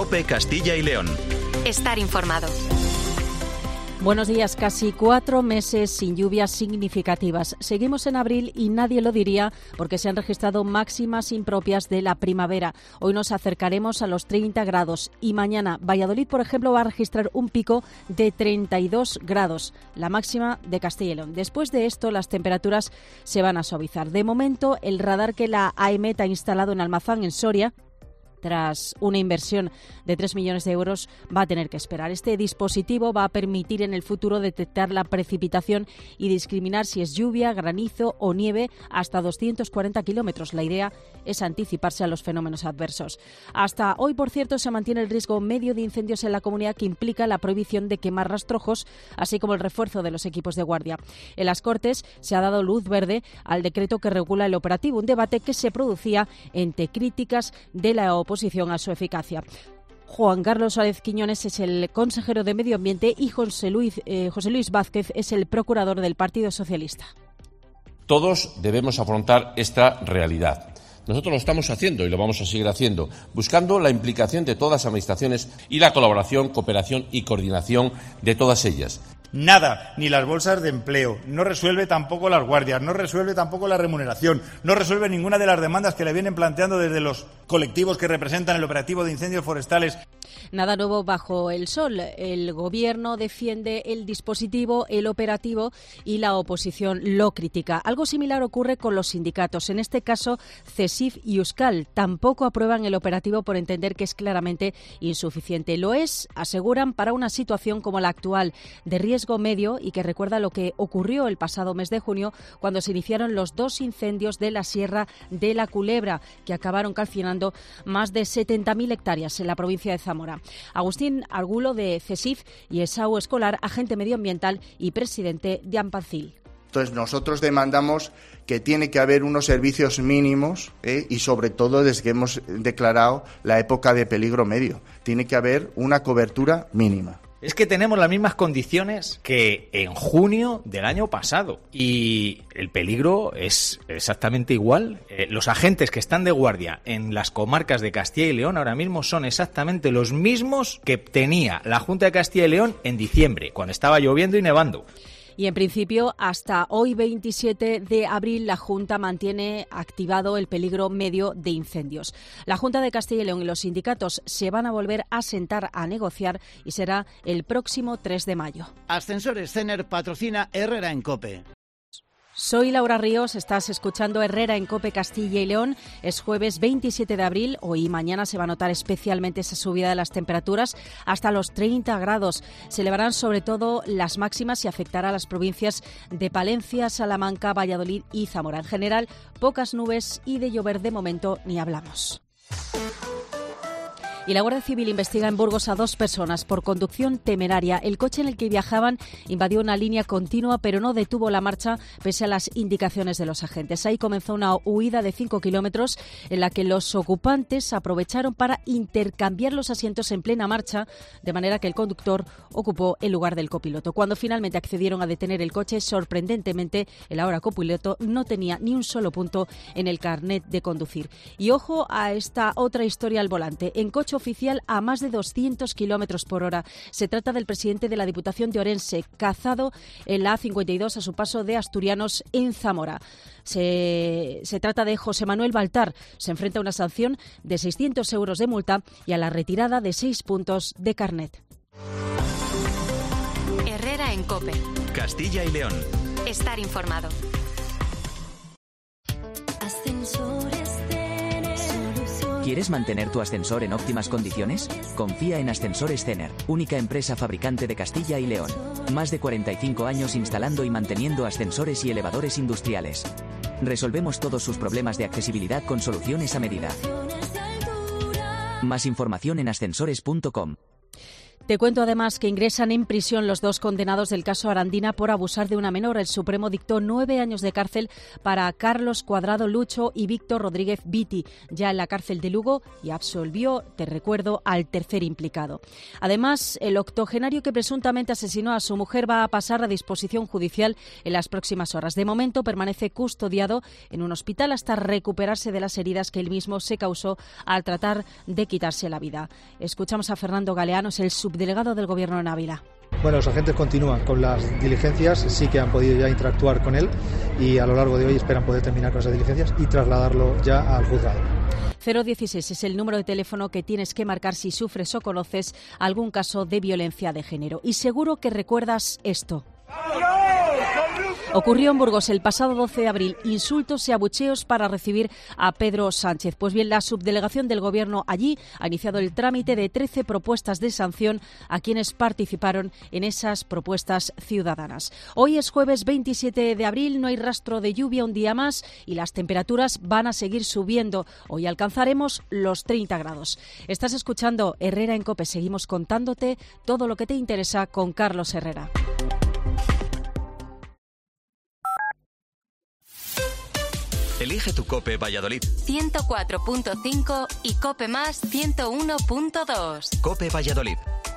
COPE Castilla y León. Estar informado. Buenos días. Casi 4 meses sin lluvias significativas. Seguimos en abril y nadie lo diría porque se han registrado máximas impropias de la primavera. Hoy nos acercaremos a los 30 grados y mañana Valladolid, por ejemplo, va a registrar un pico de 32 grados, la máxima de Castilla y León. Después de esto, las temperaturas se van a suavizar. De momento, el radar que la AEMET ha instalado en Almazán, en Soria, tras una inversión de 3 millones de euros, va a tener que esperar. Este dispositivo va a permitir en el futuro detectar la precipitación y discriminar si es lluvia, granizo o nieve hasta 240 kilómetros. La idea es anticiparse a los fenómenos adversos. Hasta hoy, por cierto, se mantiene el riesgo medio de incendios en la comunidad, que implica la prohibición de quemar rastrojos, así como el refuerzo de los equipos de guardia. En las Cortes se ha dado luz verde al decreto que regula el operativo, un debate que se producía entre críticas de la oposición a su eficacia. Juan Carlos Suárez Quiñones es el consejero de Medio Ambiente y José Luis Vázquez es el procurador del Partido Socialista. Todos debemos afrontar esta realidad. Nosotros lo estamos haciendo y lo vamos a seguir haciendo, buscando la implicación de todas las administraciones y la colaboración, cooperación y coordinación de todas ellas. Nada, ni las bolsas de empleo, no resuelve tampoco las guardias, no resuelve tampoco la remuneración, no resuelve ninguna de las demandas que le vienen planteando desde los colectivos que representan el operativo de incendios forestales. Nada nuevo bajo el sol. El Gobierno defiende el dispositivo, el operativo, y la oposición lo critica. Algo similar ocurre con los sindicatos. En este caso, CESIF y Euskal tampoco aprueban el operativo por entender que es claramente insuficiente. Lo es, aseguran, para una situación como la actual, de riesgo medio, y que recuerda lo que ocurrió el pasado mes de junio, cuando se iniciaron los 2 incendios de la Sierra de la Culebra, que acabaron calcinando más de 70.000 hectáreas en la provincia de Zamora. Agustín Argulo, de CESIF, y Esau Escolar, agente medioambiental y presidente de Ampancil. Entonces nosotros demandamos que tiene que haber unos servicios mínimos y sobre todo desde que hemos declarado la época de peligro medio. Tiene que haber una cobertura mínima. Es que tenemos las mismas condiciones que en junio del año pasado y el peligro es exactamente igual. Los agentes que están de guardia en las comarcas de Castilla y León ahora mismo son exactamente los mismos que tenía la Junta de Castilla y León en diciembre, cuando estaba lloviendo y nevando. Y en principio, hasta hoy 27 de abril, la Junta mantiene activado el peligro medio de incendios. La Junta de Castilla y León y los sindicatos se van a volver a sentar a negociar y será el próximo 3 de mayo. Ascensores Cener patrocina Herrera en COPE. Soy Laura Ríos, estás escuchando Herrera en COPE Castilla y León. Es jueves 27 de abril, hoy y mañana se va a notar especialmente esa subida de las temperaturas hasta los 30 grados. Se elevarán sobre todo las máximas y afectará a las provincias de Palencia, Salamanca, Valladolid y Zamora. En general, pocas nubes y de llover de momento ni hablamos. Y la Guardia Civil investiga en Burgos a 2 personas por conducción temeraria. El coche en el que viajaban invadió una línea continua, pero no detuvo la marcha pese a las indicaciones de los agentes. Ahí comenzó una huida de 5 kilómetros en la que los ocupantes aprovecharon para intercambiar los asientos en plena marcha, de manera que el conductor ocupó el lugar del copiloto. Cuando finalmente accedieron a detener el coche, sorprendentemente, el ahora copiloto no tenía ni un solo punto en el carnet de conducir. Y ojo a esta otra historia al volante. En coche oficial a más de 200 kilómetros por hora. Se trata del presidente de la Diputación de Orense, cazado en la A52 a su paso de Asturianos en Zamora. Se trata de José Manuel Baltar. Se enfrenta a una sanción de 600 euros de multa y a la retirada de 6 puntos de carnet. Herrera en COPE. Castilla y León. Estar informado. ¿Quieres mantener tu ascensor en óptimas condiciones? Confía en Ascensores Cener, única empresa fabricante de Castilla y León. Más de 45 años instalando y manteniendo ascensores y elevadores industriales. Resolvemos todos sus problemas de accesibilidad con soluciones a medida. Más información en ascensores.com. Te cuento además que ingresan en prisión los 2 condenados del caso Arandina por abusar de una menor. El Supremo dictó 9 años de cárcel para Carlos Cuadrado Lucho y Víctor Rodríguez Viti, ya en la cárcel de Lugo, y absolvió, te recuerdo, al tercer implicado. Además, el octogenario que presuntamente asesinó a su mujer va a pasar a disposición judicial en las próximas horas. De momento permanece custodiado en un hospital hasta recuperarse de las heridas que él mismo se causó al tratar de quitarse la vida. Escuchamos a Fernando Galeanos, el subdelegado del Gobierno en Ávila. Bueno, los agentes continúan con las diligencias, sí que han podido ya interactuar con él y a lo largo de hoy esperan poder terminar con esas diligencias y trasladarlo ya al juzgado. 016 es el número de teléfono que tienes que marcar si sufres o conoces algún caso de violencia de género. Y seguro que recuerdas esto. Ocurrió en Burgos el pasado 12 de abril, insultos y abucheos para recibir a Pedro Sánchez. Pues bien, la subdelegación del Gobierno allí ha iniciado el trámite de 13 propuestas de sanción a quienes participaron en esas propuestas ciudadanas. Hoy es jueves 27 de abril, no hay rastro de lluvia un día más y las temperaturas van a seguir subiendo. Hoy alcanzaremos los 30 grados. Estás escuchando Herrera en COPE. Seguimos contándote todo lo que te interesa con Carlos Herrera. Elige tu COPE Valladolid. 104.5 y COPE más 101.2. COPE Valladolid.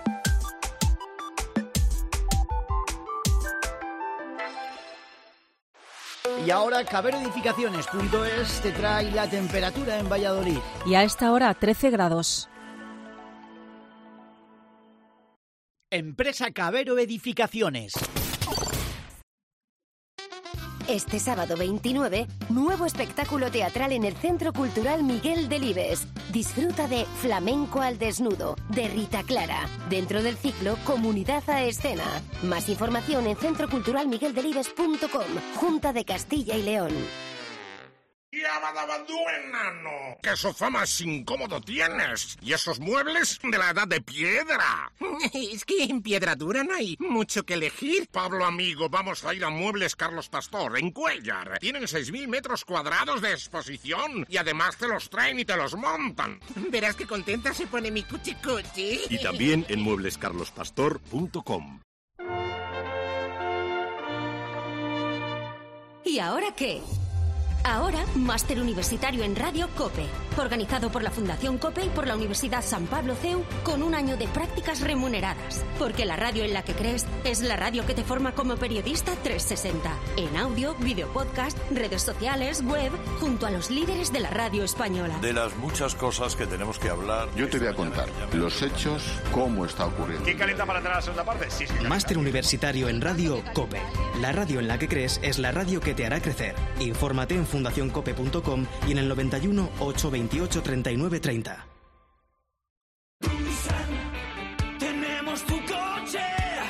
Y ahora caberoedificaciones.es te trae la temperatura en Valladolid. Y a esta hora 13 grados. Empresa Cabero Edificaciones. Este sábado 29, nuevo espectáculo teatral en el Centro Cultural Miguel Delibes. Disfruta de Flamenco al desnudo, de Rita Clara, dentro del ciclo Comunidad a Escena. Más información en centroculturalmigueldelibes.com, Junta de Castilla y León. ¡Yabadabadú, enano! ¡Qué sofá más incómodo tienes! ¿Y esos muebles de la edad de piedra? Es que en piedra dura no hay mucho que elegir. Pablo, amigo, vamos a ir a Muebles Carlos Pastor, en Cuéllar. Tienen 6.000 metros cuadrados de exposición y además te los traen y te los montan. Verás qué contenta se pone mi cuchicuchi. Y también en mueblescarlospastor.com. ¿Y ahora qué? Ahora, máster universitario en Radio COPE, organizado por la Fundación COPE y por la Universidad San Pablo CEU, con un año de prácticas remuneradas. Porque la radio en la que crees es la radio que te forma como periodista 360. En audio, videopodcast, redes sociales, web, junto a los líderes de la radio española. De las muchas cosas que tenemos que hablar... Yo te voy a contar los hechos, cómo está ocurriendo. ¿Quién calienta para entrar a la segunda parte? Sí, máster universitario en Radio COPE. La radio en la que crees es la radio que te hará crecer. Infórmate en fundacioncope.com y en el 91 828 39 30. Tenemos tu coche.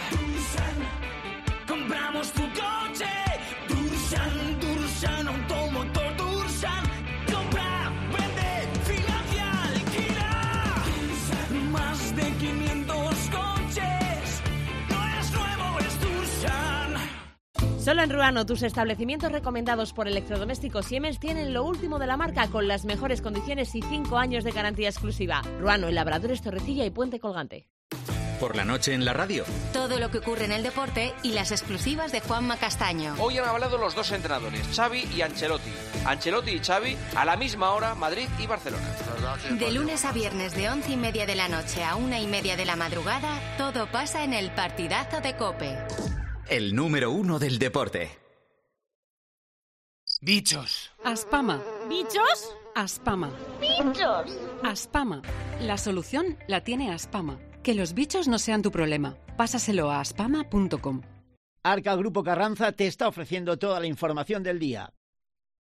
Compramos tu coche. Dursan Automotor Dursan. Compra, vende, financia, alquila. Más de 500 coches. No es nuevo, es Dursan. Solo en Ruano, tus establecimientos recomendados por electrodomésticos Siemens tienen lo último de la marca con las mejores condiciones y 5 años de garantía exclusiva. Ruano, en Labradores, Torrecilla y Puente Colgante. Por la noche en la radio. Todo lo que ocurre en el deporte y las exclusivas de Juanma Castaño. Hoy han hablado los dos entrenadores, Xavi y Ancelotti. Ancelotti y Xavi a la misma hora, Madrid y Barcelona. De lunes a viernes de 11:30 de la noche a 1:30 de la madrugada, todo pasa en el partidazo de COPE. El número 1 del deporte. Bichos. Aspama. ¿Bichos? Aspama. Bichos. Aspama. La solución la tiene Aspama. Que los bichos no sean tu problema. Pásaselo a aspama.com. Arca Grupo Carranza te está ofreciendo toda la información del día.